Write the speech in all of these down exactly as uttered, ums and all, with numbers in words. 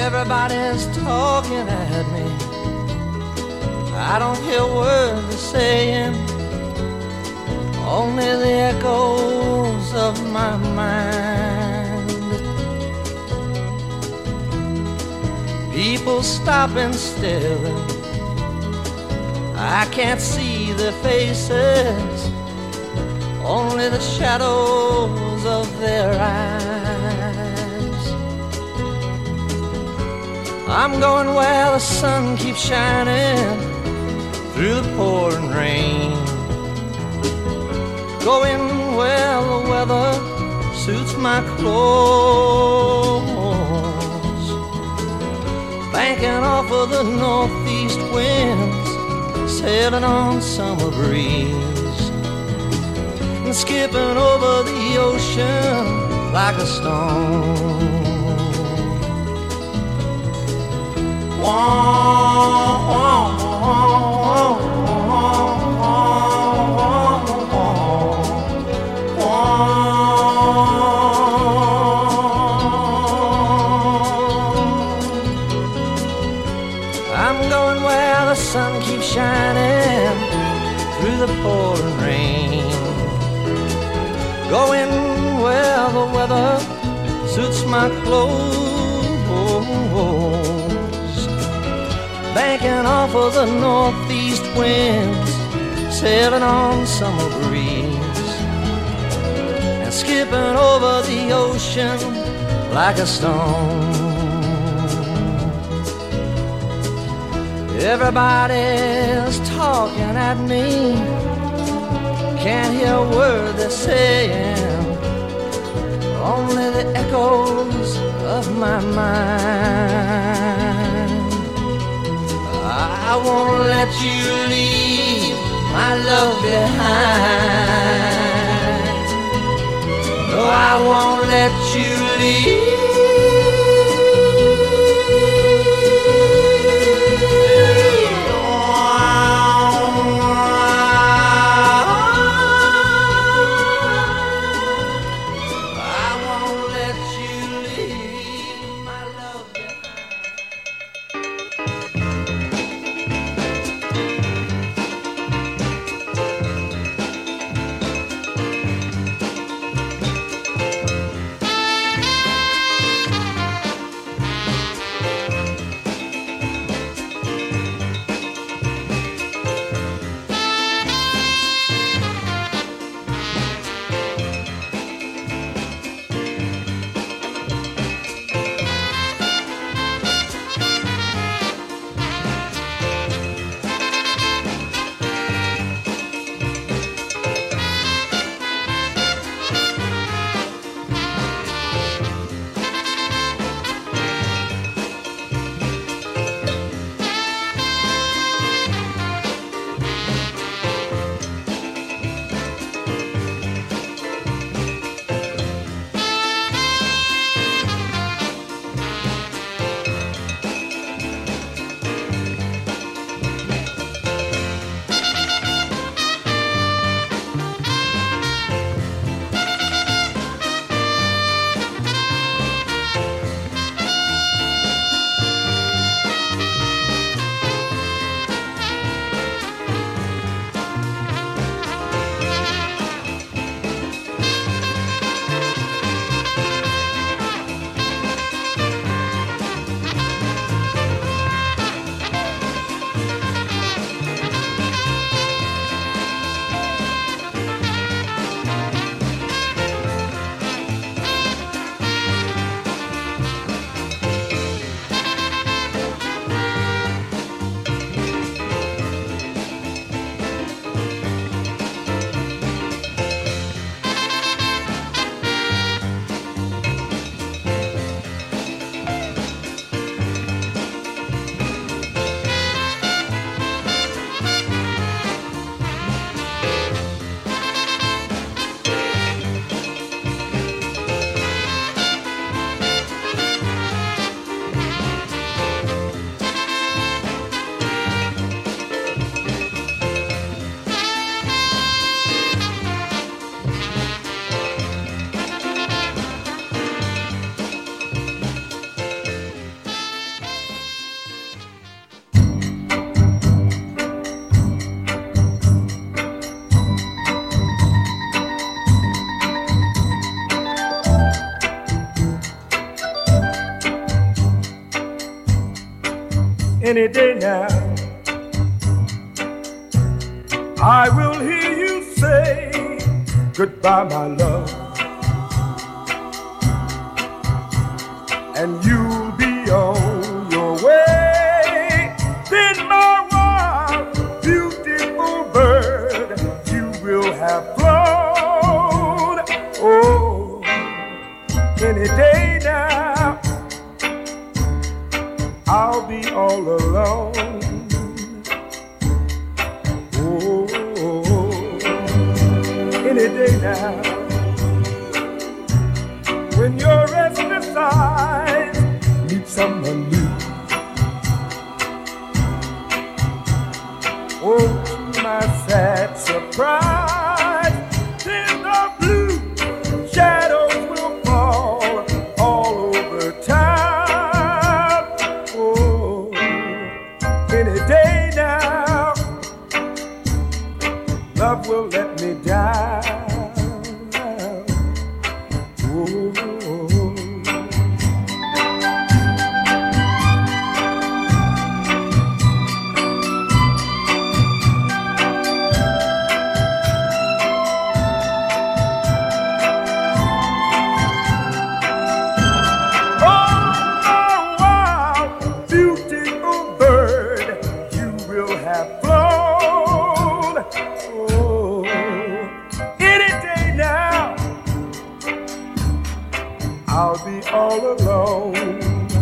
Everybody's talking at me. I don't hear words they're saying, only the echoes of my mind. People stop and stare. I can't see their faces, only the shadows of their eyes. I'm going where the sun keeps shining through the pouring rain, going where the weather suits my clothes, banking off of the northeast winds, sailing on summer breeze, and skipping over the ocean like a stone. Wah, wah, wah, I'm going where the sun keeps shining through the pouring rain, going where the weather suits my clothes, banking off of the northeast winds, sailing on summer breeze, and skipping over the ocean like a stone. Everybody's talking at me, can't hear a word they're saying, only the echoes of my mind. I won't let you leave my love behind. No, I won't let you leave. any day now. I will hear you say goodbye, my love, and you'll be on your way. Then my wild, beautiful bird, you will have flown. Oh, any day now, I'll be all alone. Oh, any day now, when your restless eyes meet someone new. Oh, to my sad surprise, then the blue shadows will fall all over town. Oh, any day now, love will let me down. Oh, I'll be all alone.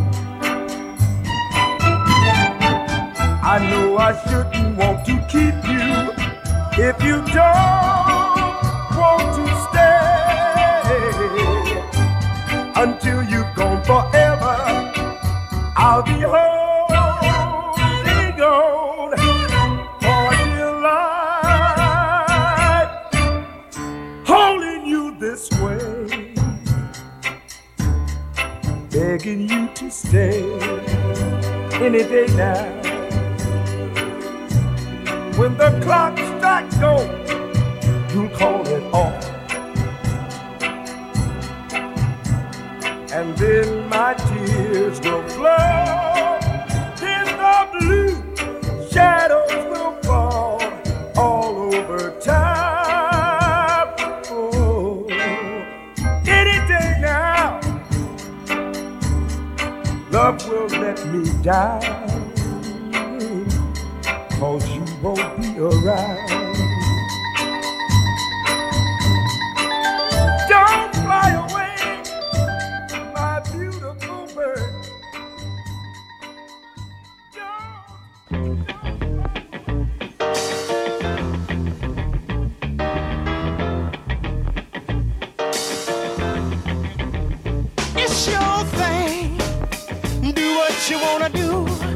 I know I shouldn't want to keep you if you don't want to stay. Until you've gone forever, I'll be holding on for dear life, holding you this way, begging you to stay any day now. When the clock strikes gold, you'll call it off, and then my tears will flow. Then the blue shadows will fall all over town. Oh, any day now, love will let me down, 'cause you won't be around. Don't fly away, my beautiful bird. Don't. It's your thing. Do what you wanna do.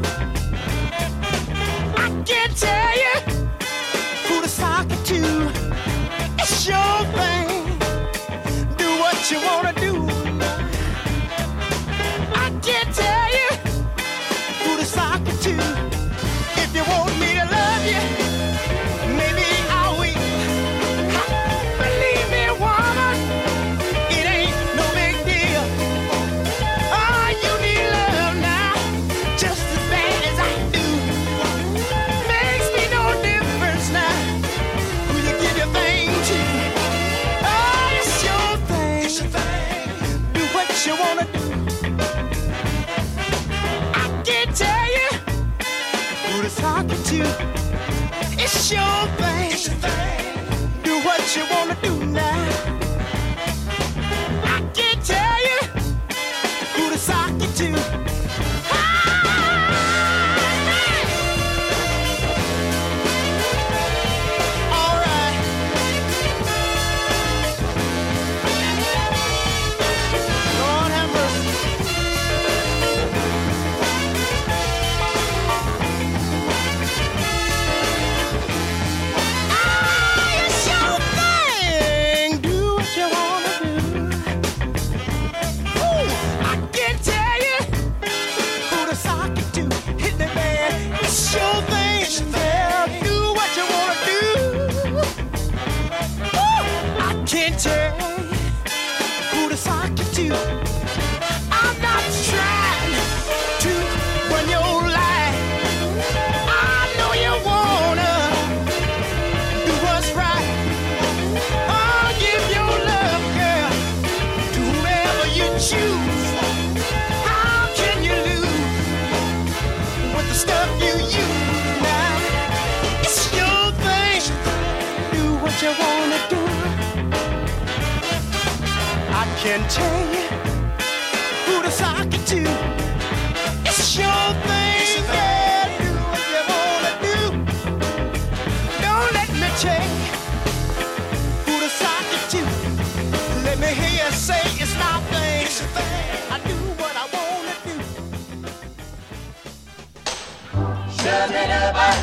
I can't tell you who to sock it to. It's your thing. Do what you wanna do. I can't tell you who to sock it to. If you want me to love you, maybe I'll wait. Believe me, woman, it ain't no big deal. Oh, you need love now, just as bad as I do. Makes me no difference now who you give your thing to. Oh, it's your thing. It's your thing. Do what you wanna do. I can't tell you who to talk to. It's your thing. It's your thing. Do what you wanna do now. I can't tell you who to sock it to. All right. Lord have mercy. Ah, it's your thing. Do what you wanna do. I can tell you who to sock it to. It's your thing, yeah, do what you wanna do. Don't let me tell you who to sock it to. Let me hear you say it's my thing. It's your thing. I do what I wanna do. Shut it up, hey,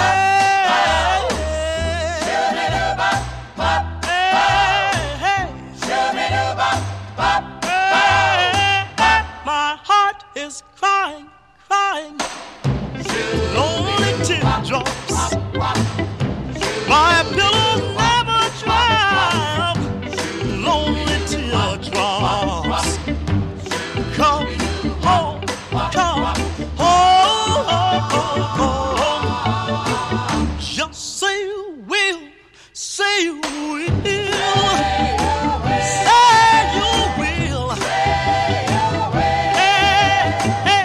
shut it up, pop, hey, hey, shut it up, pop, hey, my heart is crying, crying, lonely teardrops. My pillow never dry, lonely teardrops. Come home, come home. Just say you will, say you will, say you will, hey, hey,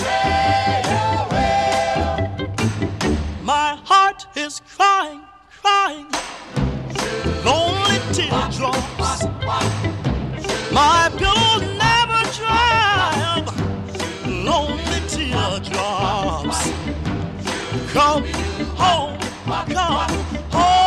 my heart is crying, crying, lonely teardrops. My pillow never dry, lonely teardrops. Come home, come home.